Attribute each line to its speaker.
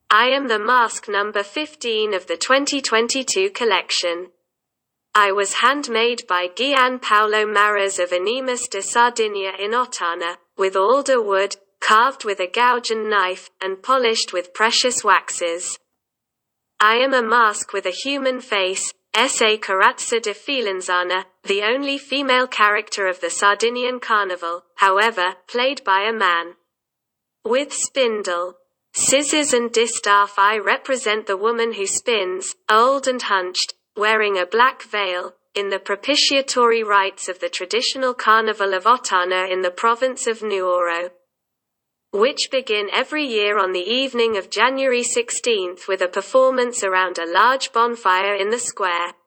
Speaker 1: I am the mask number 15 of the 2022 collection. I was handmade by Gian Paolo Maras of Animas de Sardinia in Ottana, with alder wood, carved with a gouge and knife, and polished with precious waxes. I am a mask with a human face, S.A. Corazza de Filanzana, the only female character of the Sardinian carnival, however, played by a man. With spindle, scissors and distaff I represent the woman who spins, old and hunched, wearing a black veil, in the propitiatory rites of the traditional carnival of Ottana in the province of Nuoro, which begin every year on the evening of January 16 with a performance around a large bonfire in the square.